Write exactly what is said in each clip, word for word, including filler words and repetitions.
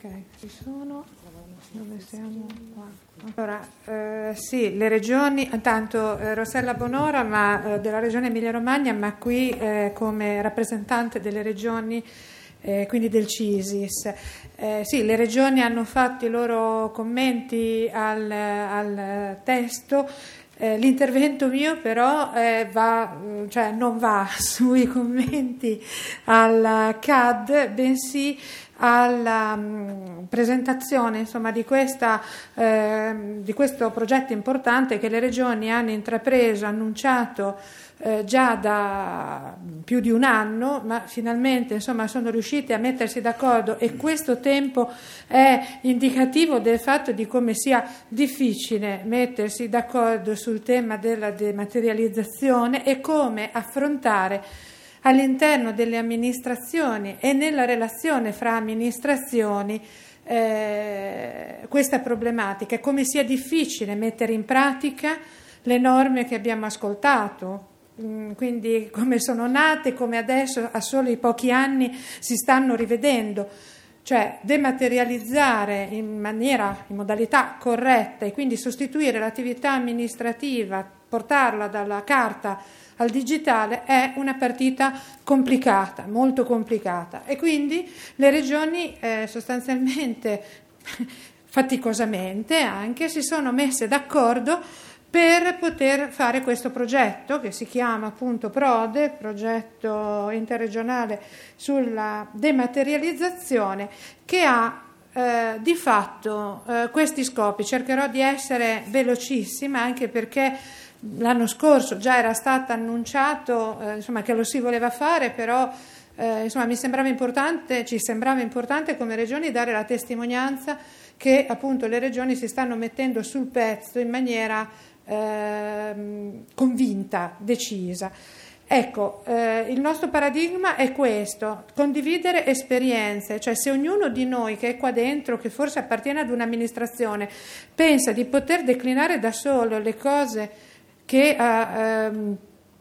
Ok, ci sono. Dove siamo? Qua. Allora, eh, sì, le regioni, intanto eh, Rossella Bonora, ma eh, della regione Emilia-Romagna, ma qui eh, come rappresentante delle regioni, eh, quindi del C I S I S. Eh, sì, le regioni hanno fatto i loro commenti al, al testo. Eh, l'intervento mio però eh, va, cioè non va sui commenti al C A D, bensì alla mh, presentazione insomma di, questa, eh, di questo progetto importante che le regioni hanno intrapreso, annunciato eh, già da più di un anno, ma finalmente insomma sono riusciti a mettersi d'accordo, e questo tempo è indicativo del fatto di come sia difficile mettersi d'accordo sul tema della dematerializzazione e come affrontare all'interno delle amministrazioni e nella relazione fra amministrazioni eh, questa problematica, come sia difficile mettere in pratica le norme che abbiamo ascoltato, quindi come sono nate, come adesso a soli pochi anni si stanno rivedendo, cioè dematerializzare in maniera, in modalità corretta, e quindi sostituire l'attività amministrativa, portarla dalla carta al digitale, è una partita complicata, molto complicata, e quindi le regioni eh, sostanzialmente, faticosamente anche, si sono messe d'accordo per poter fare questo progetto che si chiama appunto PRODE, progetto interregionale sulla dematerializzazione, che ha eh, di fatto eh, questi scopi. Cercherò di essere velocissima, anche perché l'anno scorso già era stato annunciato eh, insomma, che lo si voleva fare, però eh, insomma, mi sembrava importante, ci sembrava importante come regioni dare la testimonianza che appunto le regioni si stanno mettendo sul pezzo in maniera eh, convinta, decisa. Ecco, eh, il nostro paradigma è questo: condividere esperienze, cioè se ognuno di noi che è qua dentro, che forse appartiene ad un'amministrazione, pensa di poter declinare da solo le cose che ha ehm,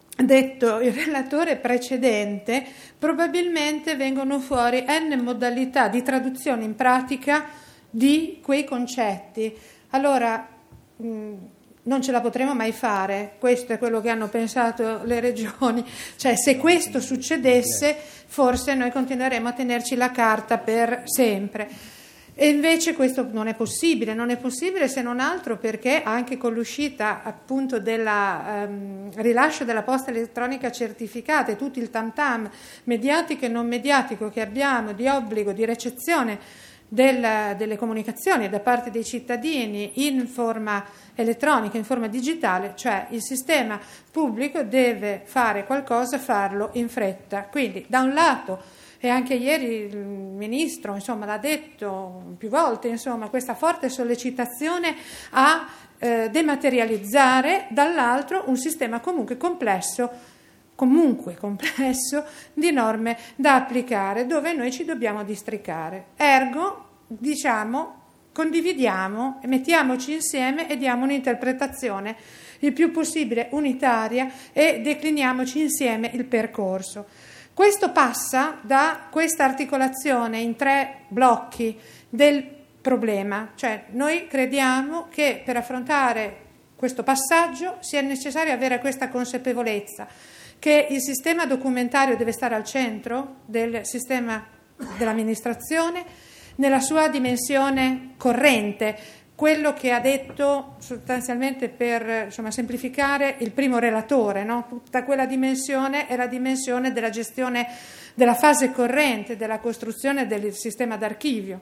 detto il relatore precedente, probabilmente vengono fuori n modalità di traduzione in pratica di quei concetti. Allora mh, non ce la potremo mai fare, questo è quello che hanno pensato le regioni, cioè se questo succedesse forse noi continueremo a tenerci la carta per sempre. E invece questo non è possibile, non è possibile se non altro perché anche con l'uscita appunto del um, rilascio della posta elettronica certificata e tutto il tam tam mediatico e non mediatico che abbiamo di obbligo di ricezione del, delle comunicazioni da parte dei cittadini in forma elettronica, in forma digitale, cioè il sistema pubblico deve fare qualcosa, farlo in fretta. Quindi da un lato, e anche ieri il Ministro insomma, l'ha detto più volte, insomma, questa forte sollecitazione a eh, dematerializzare, dall'altro un sistema comunque complesso, comunque complesso di norme da applicare, dove noi ci dobbiamo districare. Ergo, diciamo, condividiamo, mettiamoci insieme e diamo un'interpretazione il più possibile unitaria e decliniamoci insieme il percorso. Questo passa da questa articolazione in tre blocchi del problema, cioè noi crediamo che per affrontare questo passaggio sia necessario avere questa consapevolezza che il sistema documentario deve stare al centro del sistema dell'amministrazione nella sua dimensione corrente, quello che ha detto sostanzialmente, per insomma, semplificare, il primo relatore, no? Tutta quella dimensione è la dimensione della gestione della fase corrente, della costruzione del sistema d'archivio.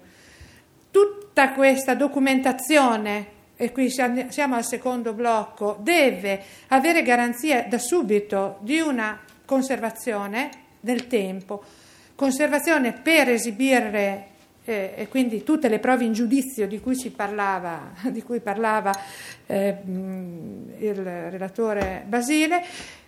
Tutta questa documentazione, e qui siamo al secondo blocco, deve avere garanzia da subito di una conservazione del tempo, conservazione per esibire Eh, e quindi tutte le prove in giudizio di cui si parlava, di cui parlava eh, il relatore Basile,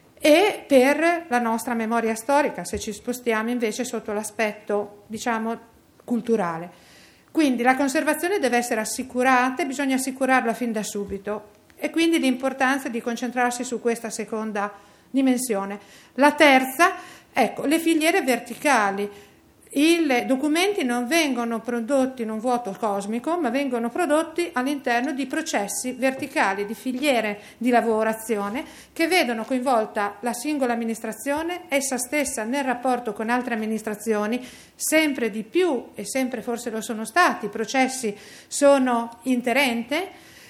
e per la nostra memoria storica, se ci spostiamo invece sotto l'aspetto, diciamo, culturale. Quindi la conservazione deve essere assicurata e bisogna assicurarla fin da subito, e quindi l'importanza di concentrarsi su questa seconda dimensione. La terza, ecco, le filiere verticali. I documenti non vengono prodotti in un vuoto cosmico, ma vengono prodotti all'interno di processi verticali, di filiere di lavorazione che vedono coinvolta la singola amministrazione, essa stessa nel rapporto con altre amministrazioni, sempre di più, e sempre forse lo sono stati, i processi sono interente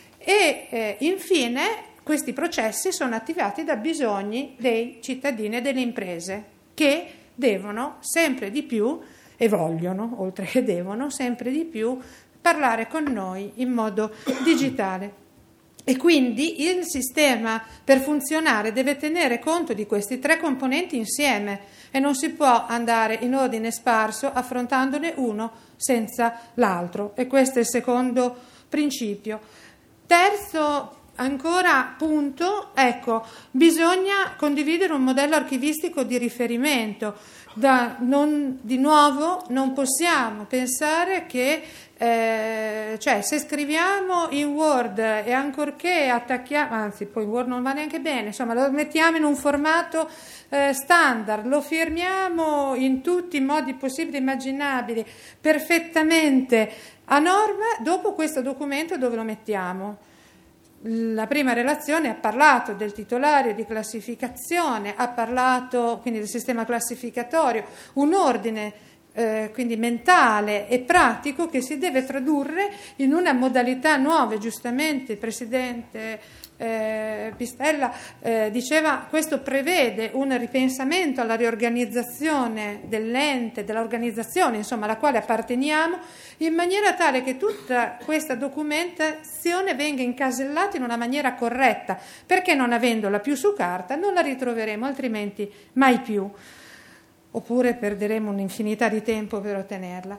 e eh, infine questi processi sono attivati da bisogni dei cittadini e delle imprese che devono sempre di più e vogliono, oltre che devono, sempre di più parlare con noi in modo digitale. E quindi il sistema per funzionare deve tenere conto di questi tre componenti insieme e non si può andare in ordine sparso affrontandone uno senza l'altro. E questo è il secondo principio. Terzo ancora punto, ecco, bisogna condividere un modello archivistico di riferimento. Da, non, di nuovo non possiamo pensare che eh, cioè se scriviamo in Word e ancorché attacchiamo, anzi poi Word non va neanche bene, insomma lo mettiamo in un formato eh, standard, lo firmiamo in tutti i modi possibili e immaginabili perfettamente a norma, dopo questo documento dove lo mettiamo? La prima relazione ha parlato del titolario di classificazione, ha parlato quindi del sistema classificatorio, un ordine eh, quindi mentale e pratico che si deve tradurre in una modalità nuova. Giustamente il Presidente eh, Pistella eh, diceva questo prevede un ripensamento alla riorganizzazione dell'ente, dell'organizzazione insomma alla quale apparteniamo, in maniera tale che tutta questa documentazione venga incasellata in una maniera corretta, perché non avendola più su carta non la ritroveremo altrimenti mai più, oppure perderemo un'infinità di tempo per ottenerla.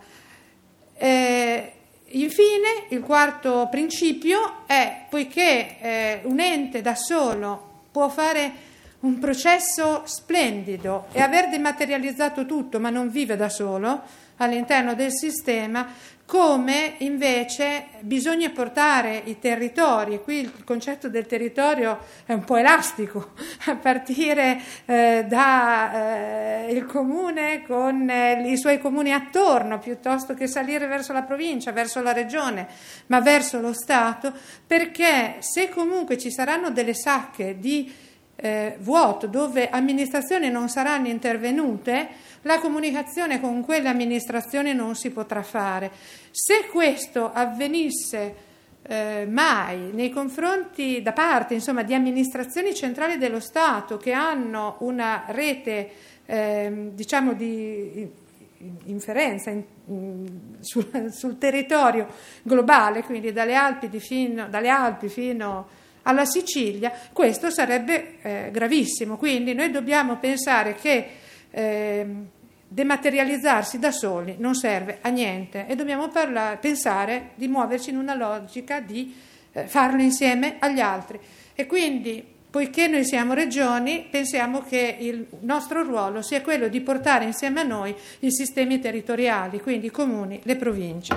Eh, infine, il quarto principio è, poiché eh, un ente da solo può fare un processo splendido e aver dematerializzato tutto, ma non vive da solo all'interno del sistema, come invece bisogna portare i territori, e qui il concetto del territorio è un po' elastico, a partire eh, da eh, il comune con eh, i suoi comuni attorno, piuttosto che salire verso la provincia, verso la regione, ma verso lo Stato, perché se comunque ci saranno delle sacche di eh, vuoto dove amministrazioni non saranno intervenute, la comunicazione con quelle amministrazioni non si potrà fare. Se questo avvenisse eh, mai nei confronti da parte insomma, di amministrazioni centrali dello Stato che hanno una rete eh, diciamo di inferenza in, in, sul, sul territorio globale, quindi dalle Alpi, di fino, dalle Alpi fino alla Sicilia, questo sarebbe eh, gravissimo. Quindi noi dobbiamo pensare che Eh, dematerializzarsi da soli non serve a niente e dobbiamo parlare, pensare di muoverci in una logica di eh, farlo insieme agli altri. E quindi, poiché noi siamo regioni, pensiamo che il nostro ruolo sia quello di portare insieme a noi i sistemi territoriali, quindi i comuni, le province.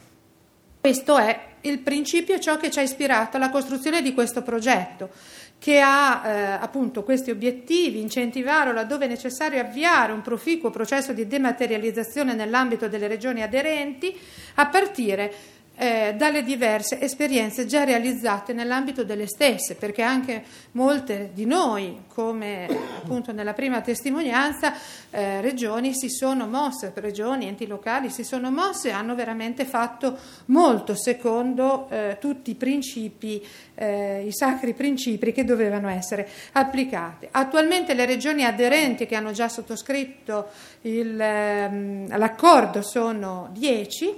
Questo è il principio, ciò che ci ha ispirato alla costruzione di questo progetto, che ha eh, appunto questi obiettivi: incentivare laddove è necessario avviare un proficuo processo di dematerializzazione nell'ambito delle regioni aderenti, a partire eh, dalle diverse esperienze già realizzate nell'ambito delle stesse, perché anche molte di noi, come appunto nella prima testimonianza, eh, regioni si sono mosse, regioni, enti locali si sono mosse e hanno veramente fatto molto secondo eh, tutti i principi, eh, i sacri principi che dovevano essere applicati. Attualmente le regioni aderenti che hanno già sottoscritto il, ehm, l'accordo sono dieci.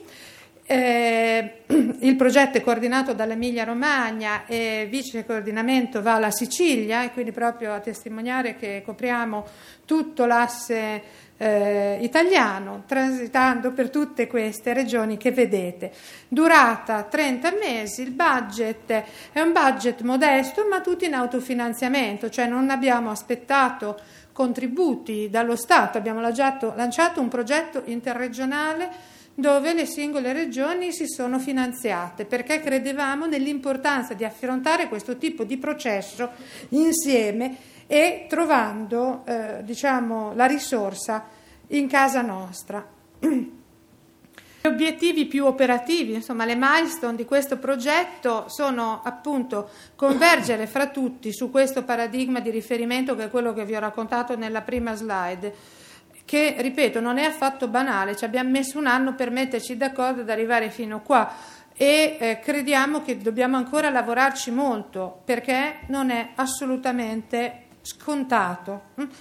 Eh, il progetto è coordinato dall'Emilia Romagna e vice coordinamento va alla Sicilia, e quindi proprio a testimoniare che copriamo tutto l'asse eh, italiano, transitando per tutte queste regioni che vedete. Durata trenta mesi, il budget è un budget modesto ma tutto in autofinanziamento, cioè non abbiamo aspettato contributi dallo Stato, abbiamo lanciato, lanciato un progetto interregionale dove le singole regioni si sono finanziate, perché credevamo nell'importanza di affrontare questo tipo di processo insieme e trovando eh, diciamo, la risorsa in casa nostra. Gli obiettivi più operativi, insomma le milestone di questo progetto sono appunto convergere fra tutti su questo paradigma di riferimento che è quello che vi ho raccontato nella prima slide, che ripeto non è affatto banale, ci abbiamo messo un anno per metterci d'accordo ad arrivare fino qua e eh, crediamo che dobbiamo ancora lavorarci molto perché non è assolutamente scontato.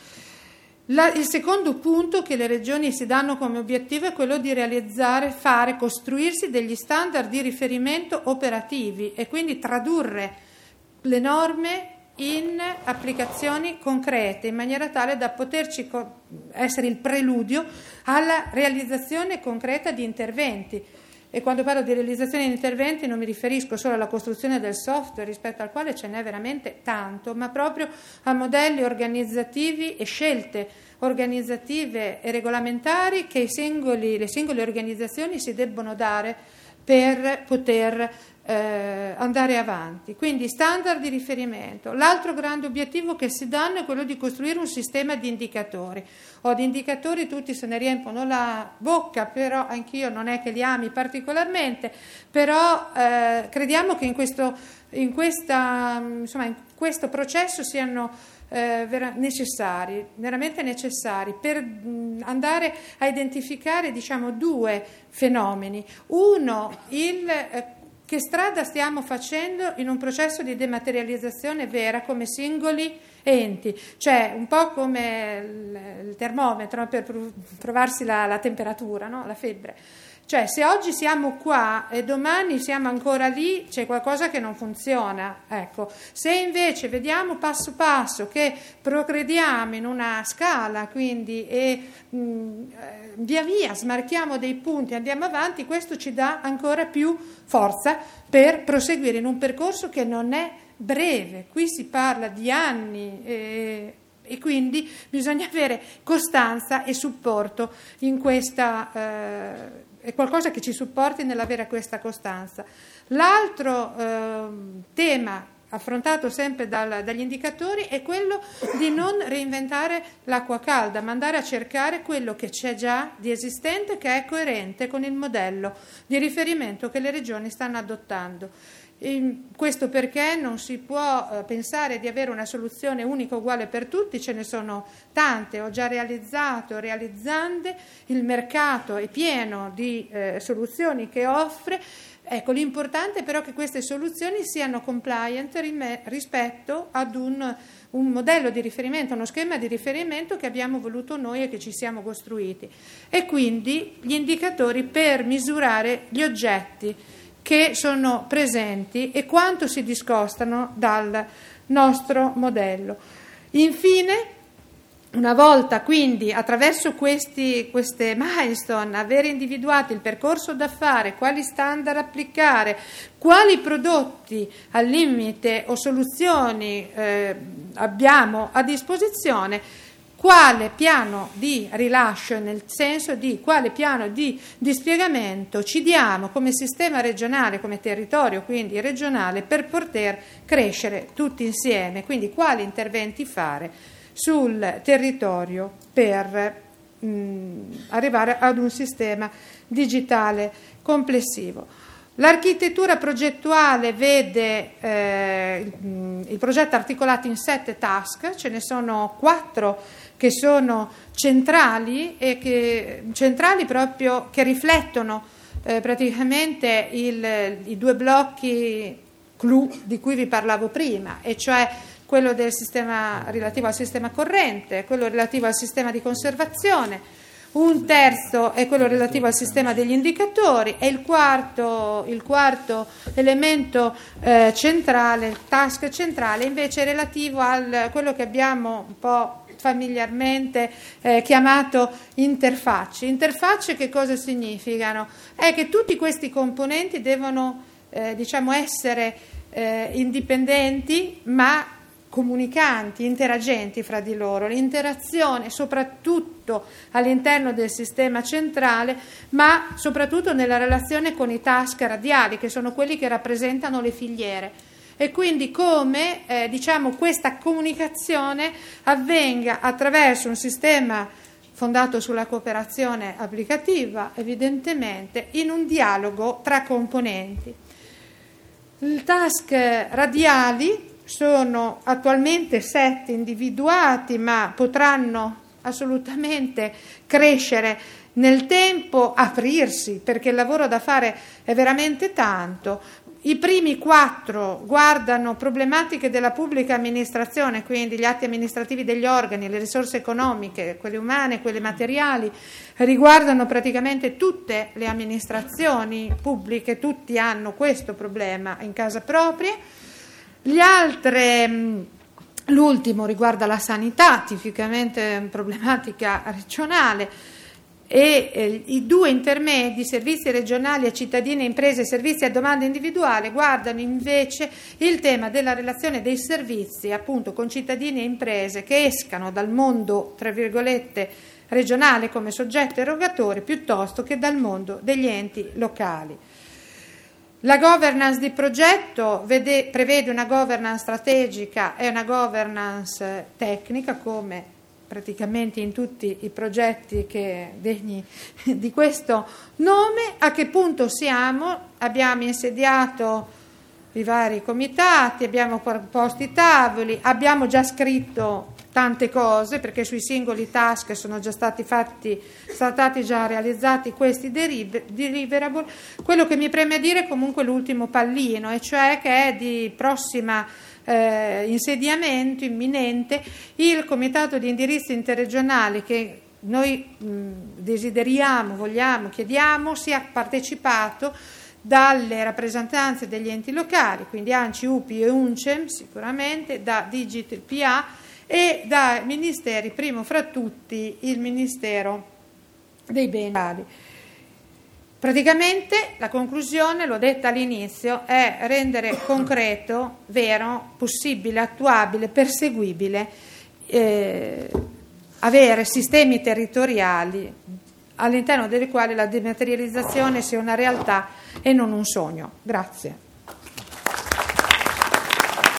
La, il secondo punto che le regioni si danno come obiettivo è quello di realizzare, fare, costruirsi degli standard di riferimento operativi e quindi tradurre le norme in applicazioni concrete in maniera tale da poterci co- essere il preludio alla realizzazione concreta di interventi. E quando parlo di realizzazione di interventi non mi riferisco solo alla costruzione del software, rispetto al quale ce n'è veramente tanto, ma proprio a modelli organizzativi e scelte organizzative e regolamentari che i singoli, le singole organizzazioni si debbono dare per poter eh, andare avanti. Quindi standard di riferimento. L'altro grande obiettivo che si danno è quello di costruire un sistema di indicatori. Ho di indicatori, tutti se ne riempono la bocca, però anch'io non è che li ami particolarmente, però eh, crediamo che in questo, in questa, insomma, in questo processo siano eh, vera- necessari, veramente necessari, per mh, andare a identificare diciamo due fenomeni. Uno, il eh, che strada stiamo facendo in un processo di dematerializzazione vera come singoli enti, cioè un po' come il, il termometro per provarsi la, la temperatura, no? La febbre. Cioè se oggi siamo qua e domani siamo ancora lì c'è qualcosa che non funziona, ecco. Se invece vediamo passo passo che progrediamo in una scala quindi e mh, via via smarchiamo dei punti, andiamo avanti, questo ci dà ancora più forza per proseguire in un percorso che non è breve, qui si parla di anni e, e quindi bisogna avere costanza e supporto in questa eh, è qualcosa che ci supporti nell'avere questa costanza. L'altro eh, tema affrontato sempre dal, dagli indicatori è quello di non reinventare l'acqua calda, ma andare a cercare quello che c'è già di esistente che è coerente con il modello di riferimento che le regioni stanno adottando. In questo perché non si può eh, pensare di avere una soluzione unica uguale per tutti, ce ne sono tante, ho già realizzato, realizzande, il mercato è pieno di eh, soluzioni che offre, ecco l'importante è però che queste soluzioni siano compliant rime- rispetto ad un, un modello di riferimento, uno schema di riferimento che abbiamo voluto noi e che ci siamo costruiti e quindi gli indicatori per misurare gli oggetti che sono presenti e quanto si discostano dal nostro modello. Infine, una volta quindi attraverso questi, queste milestone, aver individuato il percorso da fare, quali standard applicare, quali prodotti al limite o soluzioni eh, abbiamo a disposizione, quale piano di rilascio, nel senso di quale piano di dispiegamento ci diamo come sistema regionale, come territorio quindi regionale, per poter crescere tutti insieme, quindi quali interventi fare sul territorio per mh, arrivare ad un sistema digitale complessivo. L'architettura progettuale vede eh, il, il progetto articolato in sette task, ce ne sono quattro che sono centrali e che centrali proprio che riflettono eh, praticamente il, i due blocchi clou di cui vi parlavo prima, e cioè quello del sistema relativo al sistema corrente, quello relativo al sistema di conservazione. Un terzo è quello relativo al sistema degli indicatori e il quarto, il quarto elemento eh, centrale, il task centrale, invece è relativo a quello che abbiamo un po' familiarmente eh, chiamato interfacce. Interfacce che cosa significano? È che tutti questi componenti devono eh, diciamo essere eh, indipendenti ma comunicanti, interagenti fra di loro, l'interazione soprattutto all'interno del sistema centrale, ma soprattutto nella relazione con i task radiali, che sono quelli che rappresentano le filiere. E quindi come eh, diciamo questa comunicazione avvenga attraverso un sistema fondato sulla cooperazione applicativa, evidentemente, in un dialogo tra componenti. I task radiali sono attualmente sette individuati, ma potranno assolutamente crescere nel tempo, aprirsi, perché il lavoro da fare è veramente tanto. I primi quattro guardano problematiche della pubblica amministrazione, quindi gli atti amministrativi degli organi, le risorse economiche, quelle umane, quelle materiali, riguardano praticamente tutte le amministrazioni pubbliche, tutti hanno questo problema in casa propria. Gli altri, l'ultimo riguarda la sanità, tipicamente problematica regionale, e eh, i due intermedi, servizi regionali a cittadini e imprese e servizi a domanda individuale, guardano invece il tema della relazione dei servizi appunto con cittadini e imprese che escano dal mondo, tra virgolette, regionale come soggetto erogatore piuttosto che dal mondo degli enti locali. La governance di progetto vede, prevede una governance strategica e una governance tecnica, come praticamente in tutti i progetti che degni di questo nome. A che punto siamo? Abbiamo insediato i vari comitati, abbiamo proposto i tavoli, abbiamo già scritto tante cose, perché sui singoli task sono già stati fatti, sono stati già realizzati questi deliverable. Quello che mi preme dire è comunque l'ultimo pallino, e cioè che è di prossima eh, insediamento imminente il comitato di indirizzo interregionale, che noi mh, desideriamo, vogliamo, chiediamo sia partecipato dalle rappresentanze degli enti locali, quindi ANCI, U P I e UNCEM sicuramente, da Digit P A e dai ministeri, primo fra tutti il Ministero dei Beni Culturali. Praticamente la conclusione, l'ho detta all'inizio, è rendere concreto, vero, possibile, attuabile, perseguibile, eh, avere sistemi territoriali all'interno dei quali la dematerializzazione sia una realtà e non un sogno. Grazie.